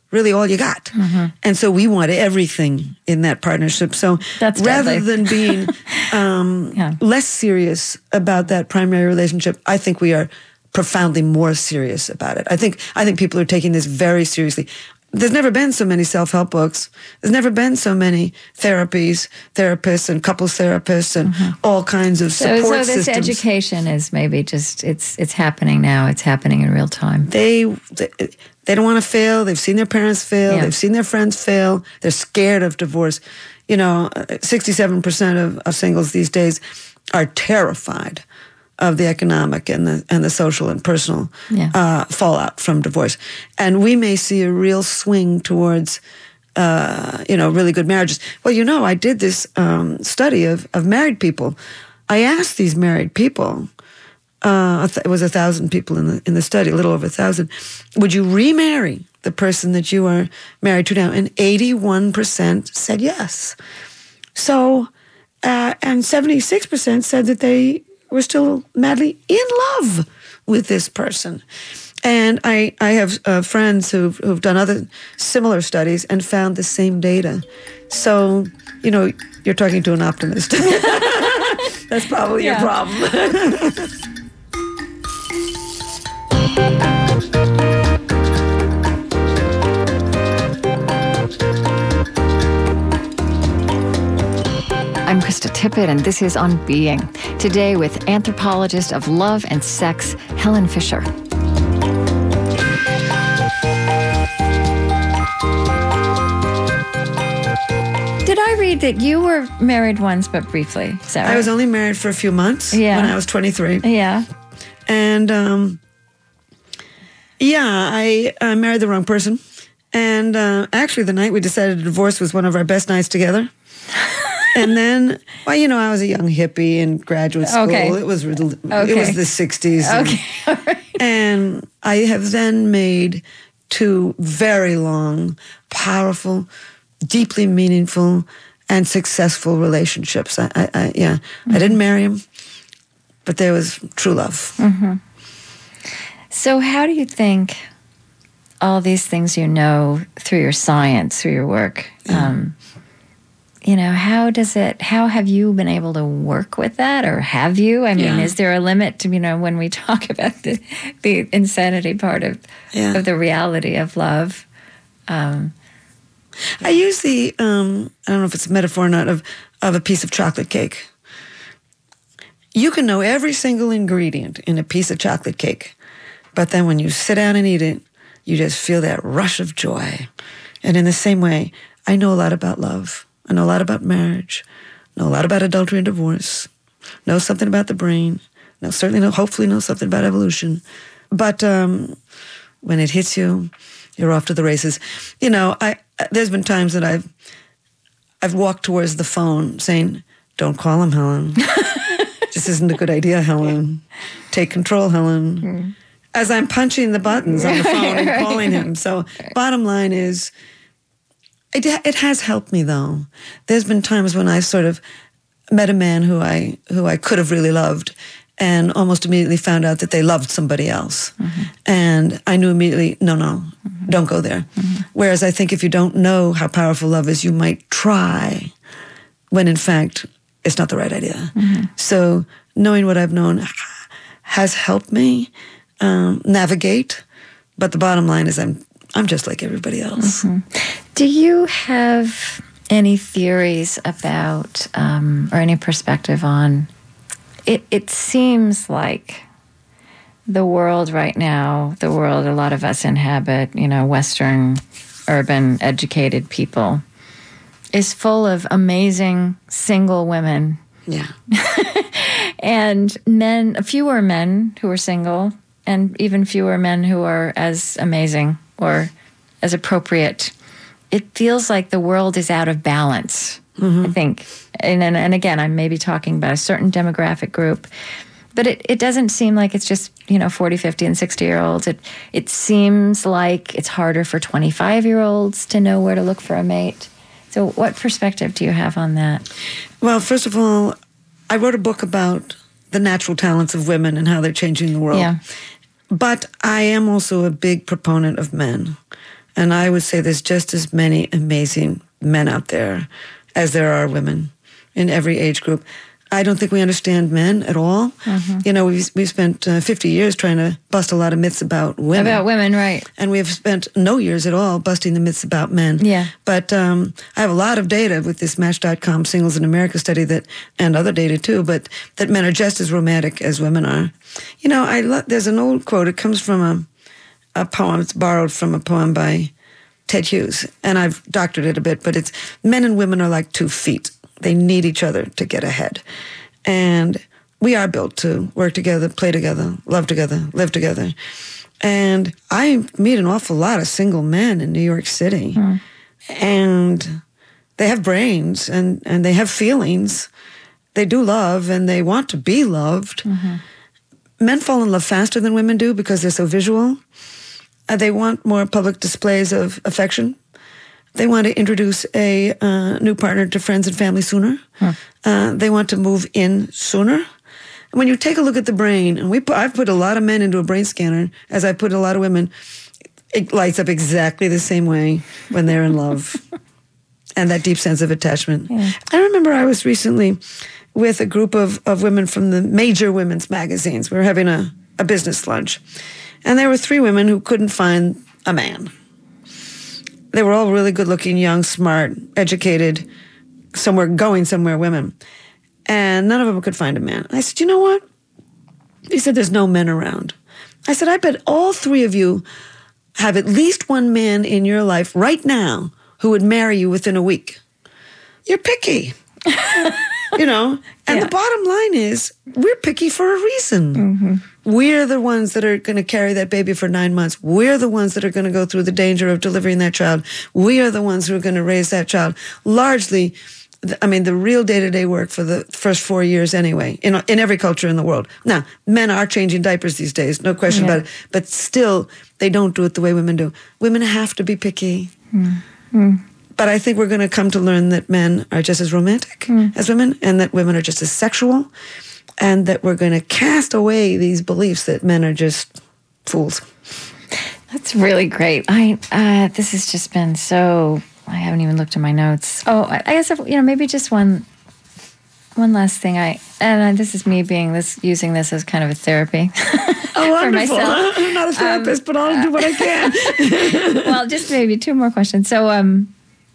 B: really all you got. Mm-hmm. And so we want everything in that partnership. So
C: That's
B: rather
C: deadly.
B: than being um, yeah. less serious about that primary relationship, I think we are profoundly more serious about it. I think I think people are taking this very seriously. There's never been so many self-help books. There's never been so many therapies, therapists and couples therapists and mm-hmm. all kinds of support
C: so, so this
B: systems.
C: education is maybe just, it's it's happening now. It's happening in real time.
B: They they, they don't want to fail. They've seen their parents fail. Yeah. They've seen their friends fail. They're scared of divorce. You know, sixty-seven percent of, of singles these days are terrified of the economic and the and the social and personal yeah. uh, fallout from divorce. And we may see a real swing towards, uh, you know, really good marriages. Well, you know, I did this um, study of, of married people. I asked these married people, uh, it was a thousand people in the in the study, a little over a thousand, would you remarry the person that you are married to now? And eighty-one percent said yes. So, uh, and seventy-six percent said that they were still madly in love with this person. And I, I have uh, friends who've, who've done other similar studies and found the same data. So, you know, you're talking to an optimist. That's probably yeah. your problem.
C: I'm Krista Tippett, and this is On Being. Today with anthropologist of love and sex, Helen Fisher. Did I read that you were married once, but briefly? Is that right?
B: I was only married for a few months
C: yeah.
B: when I was twenty-three.
C: Yeah.
B: And, um, yeah, I uh, married the wrong person. And uh, actually, the night we decided to divorce was one of our best nights together. And then, well, you know, I was a young hippie in graduate school.
C: Okay.
B: It was okay. It was the sixties.
C: Okay.
B: And, right. and I have then made two very long, powerful, deeply meaningful, and successful relationships. I, I, I yeah, mm-hmm. I didn't marry him, but there was true love.
C: Mm-hmm. So how do you think all these things you know through your science, through your work, yeah. um, you know, how does it, how have you been able to work with that, or have you? I mean, yeah. is there a limit to, you know, when we talk about the, the insanity part of, yeah. of the reality of love? Um,
B: I use the, um, I don't know if it's a metaphor or not, of, of a piece of chocolate cake. You can know every single ingredient in a piece of chocolate cake, but then when you sit down and eat it, you just feel that rush of joy. And in the same way, I know a lot about love. I know a lot about marriage, know a lot about adultery and divorce, know something about the brain, know certainly know, hopefully know something about evolution. But um, when it hits you, you're off to the races. You know, I there's been times that I've I've walked towards the phone saying, "Don't call him, Helen. This isn't a good idea, Helen. Take control, Helen." Mm. As I'm punching the buttons on the phone and calling him. So bottom line is, It, it has helped me, though. There's been times when I sort of met a man who I who I could have really loved, and almost immediately found out that they loved somebody else. Mm-hmm. And I knew immediately, no, no, mm-hmm. don't go there. Mm-hmm. Whereas I think if you don't know how powerful love is, you might try, when in fact, it's not the right idea. Mm-hmm. So knowing what I've known has helped me um, navigate. But the bottom line is I'm I'm just like everybody else.
C: Mm-hmm. Do you have any theories about, um, or any perspective on, it, it seems like the world right now, the world a lot of us inhabit, you know, Western, urban, educated people, is full of amazing single women.
B: Yeah.
C: And men, fewer men who are single, and even fewer men who are as amazing or as appropriate. It feels like the world is out of balance, mm-hmm. I think. And, and and again, I'm maybe talking about a certain demographic group, but it, it doesn't seem like it's just, you know, forty, fifty, and sixty-year-olds. It, it seems like it's harder for twenty-five-year-olds to know where to look for a mate. So what perspective do you have on that?
B: Well, first of all, I wrote a book about the natural talents of women and how they're changing the world.
C: Yeah.
B: But I am also a big proponent of men. And I would say there's just as many amazing men out there as there are women in every age group. I don't think we understand men at all. Mm-hmm. You know, we've, we've spent uh, fifty years trying to bust a lot of myths about women.
C: About women, right.
B: And we've spent no years at all busting the myths about men.
C: Yeah.
B: But um, I have a lot of data with this Match dot com Singles in America study that, and other data too, but that men are just as romantic as women are. You know, I lo- there's an old quote. It comes from a, a poem. It's borrowed from a poem by Ted Hughes. And I've doctored it a bit, but it's men and women are like two feet. They need each other to get ahead. And we are built to work together, play together, love together, live together. And I meet an awful lot of single men in New York City. Mm. And they have brains and, and they have feelings. They do love and they want to be loved. Mm-hmm. Men fall in love faster than women do because they're so visual. Uh, they want more public displays of affection. They want to introduce a uh, new partner to friends and family sooner. Huh. Uh, they want to move in sooner. And when you take a look at the brain, and we put, I've put a lot of men into a brain scanner, as I put a lot of women, it lights up exactly the same way when they're in love. And that deep sense of attachment. Yeah. I remember I was recently with a group of, of women from the major women's magazines. We were having a, a business lunch. And there were three women who couldn't find a man. They were all really good-looking, young, smart, educated, somewhere going somewhere women. And none of them could find a man. I said, you know what? He said, there's no men around. I said, I bet all three of you have at least one man in your life right now who would marry you within a week. You're picky. You know? And yeah. The bottom line is, we're picky for a reason. Mm-hmm. We're the ones that are going to carry that baby for nine months. We're the ones that are going to go through the danger of delivering that child. We are the ones who are going to raise that child. Largely, I mean, the real day-to-day work for the first four years anyway, in in every culture in the world. Now, men are changing diapers these days, no question yeah. about it. But still, they don't do it the way women do. Women have to be picky. Mm-hmm. But I think we're going to come to learn that men are just as romantic mm. as women, and that women are just as sexual, and that we're going to cast away these beliefs that men are just fools.
C: That's really great. I uh, this has just been so. I haven't even looked at my notes. Oh, I, I guess if, you know maybe just one one last thing. I and this is me being this using this as kind of a therapy.
B: Oh, wonderful!
C: For myself.
B: I'm not a therapist, um, but I'll do what I can.
C: Well, just maybe two more questions. So, um.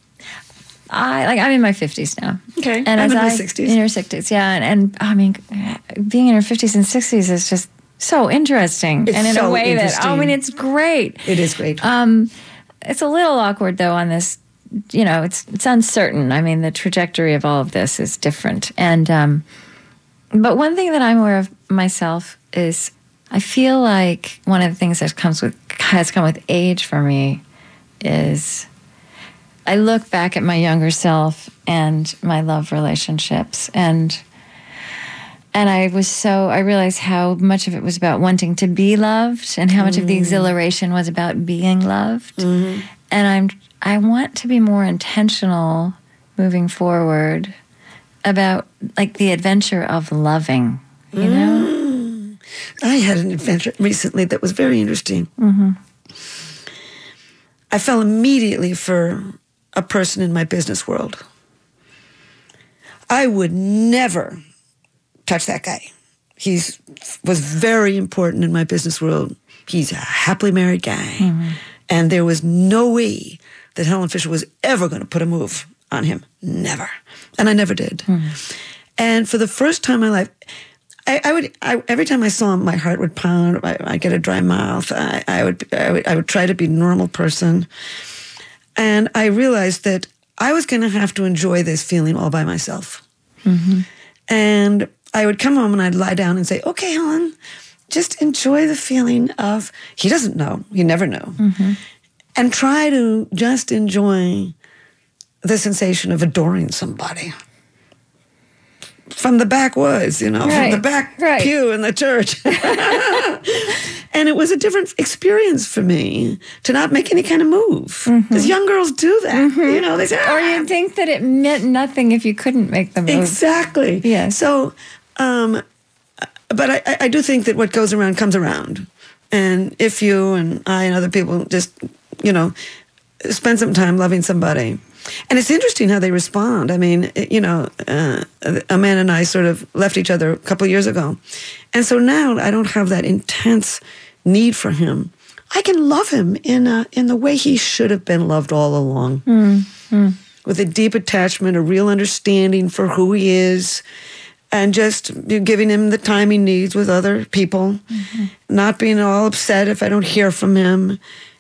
C: I like I'm in my fifties now.
B: Okay,
C: and
B: I'm
C: as
B: in my
C: I,
B: sixties.
C: In your sixties, yeah, and, and I mean, being in your fifties and sixties is just so interesting,
B: it's
C: and in
B: so
C: a way that I mean, it's great.
B: It is great.
C: Um, it's a little awkward though on this. You know, it's it's uncertain. I mean, the trajectory of all of this is different, and um, but one thing that I'm aware of myself is I feel like one of the things that comes with has come with age for me is. I look back at my younger self and my love relationships, and and I was so I realized how much of it was about wanting to be loved, and how much mm. of the exhilaration was about being loved. Mm-hmm. And I'm I want to be more intentional moving forward about like the adventure of loving. You know,
B: mm. I had an adventure recently that was very interesting.
C: Mm-hmm.
B: I fell immediately for a person in my business world. I would never touch that guy. He's was very important in my business world. He's a happily married guy. Mm-hmm. And there was no way that Helen Fisher was ever going to put a move on him. Never. And I never did. Mm-hmm. And for the first time in my life, I, I would I, every time I saw him, my heart would pound. I, I'd get a dry mouth. I, I would I would I would try to be a normal person. And I realized that I was going to have to enjoy this feeling all by myself. Mm-hmm. And I would come home and I'd lie down and say, okay, Helen, just enjoy the feeling of, he doesn't know, he never knew. Mm-hmm. And try to just enjoy the sensation of adoring somebody. From the backwoods, you know,
C: right.
B: from the back
C: right.
B: pew in the church. And it was a different experience for me to not make any kind of move. Because mm-hmm. young girls do that. Mm-hmm. You know, they say, ah.
C: Or you'd think that it meant nothing if you couldn't make the move.
B: Exactly.
C: Yeah.
B: So, um, but I, I do think that what goes around comes around. And if you and I and other people just, you know, spend some time loving somebody. And it's interesting how they respond. I mean, you know, uh, a man and I sort of left each other a couple of years ago. And so now I don't have that intense need for him. I can love him in a, in the way he should have been loved all along.
C: Mm-hmm.
B: With a deep attachment, a real understanding for who he is, and just giving him the time he needs with other people, mm-hmm. not being all upset if I don't hear from him.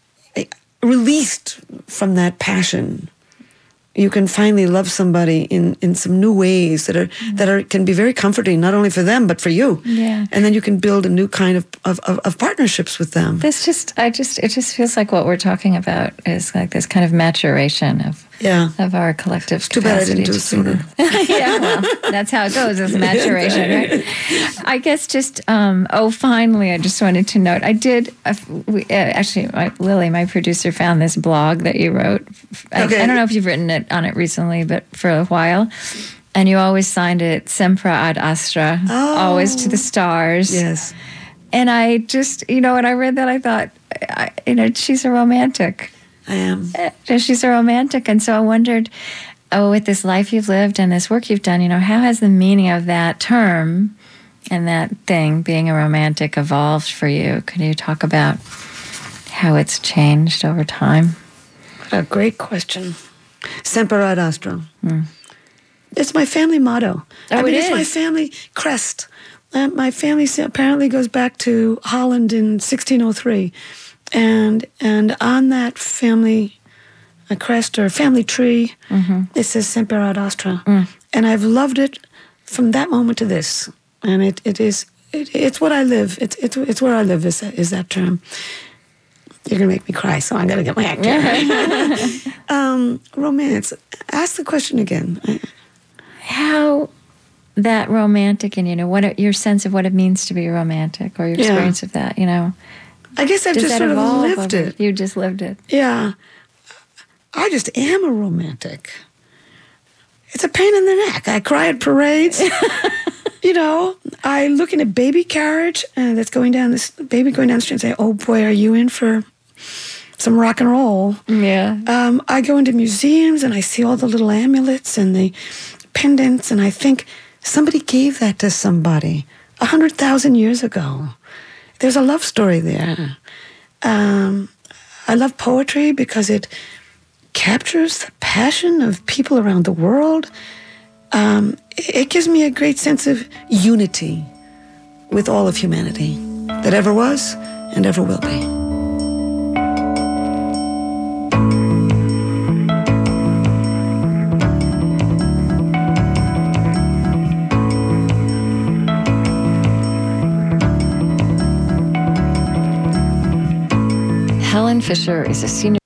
B: Released from that passion, you can finally love somebody in, in some new ways that are mm-hmm. that are can be very comforting, not only for them but for you.
C: Yeah.
B: And then you can build a new kind of, of, of, of partnerships with them.
C: This just I just it just feels like what we're talking about is like this kind of maturation of
B: yeah.
C: of our collective
B: it's too bad I didn't do it sooner.
C: Yeah, well, that's how it goes, is maturation, right? I guess just, um, oh, finally, I just wanted to note, I did, uh, we, uh, actually, my, Lily, my producer, found this blog that you wrote. I,
B: Okay.
C: I don't know if you've written it on it recently, but for a while. And you always signed it Sempre ad Astra,
B: Oh.
C: always to the stars.
B: Yes.
C: And I just, you know, when I read that, I thought, I, you know, she's a romantic.
B: I am.
C: Uh, She's a romantic. And so I wondered, oh, with this life you've lived and this work you've done, you know, how has the meaning of that term and that thing, being a romantic, evolved for you? Could you talk about how it's changed over time?
B: What a great question. Semper ad astra.
C: Mm.
B: It's my family motto.
C: Oh,
B: I mean,
C: it
B: it's my
C: is?
B: family crest. Uh, my family apparently goes back to Holland in sixteen oh three. And and on that family a crest or family tree,
C: Mm-hmm.
B: it says Semper ad Astra.
C: Mm.
B: And I've loved it from that moment to this. And it, it is, it, it's what I live. It's, it's, it's where I live is that, is that term. You're going to make me cry, so I'm going to get my act together. um, romance. Ask the question again.
C: How that romantic and, you know, what it, your sense of what it means to be romantic or your
B: Yeah.
C: experience of that, you know.
B: I guess I've
C: Does
B: just
C: that
B: sort of
C: evolve
B: lived
C: over-
B: it.
C: You just lived it.
B: Yeah. I just am a romantic. It's a pain in the neck. I cry at parades. You know, I look in a baby carriage uh, that's going down this baby going down the street and say, "Oh boy, are you in for some rock and roll?"
C: Yeah.
B: Um, I go into museums and I see all the little amulets and the pendants, and I think somebody gave that to somebody a hundred thousand years ago. There's a love story there. Um, I love poetry because it captures the passion of people around the world. Um, it gives me a great sense of unity with all of humanity that ever was and ever will be.
C: Helen Fisher is a senior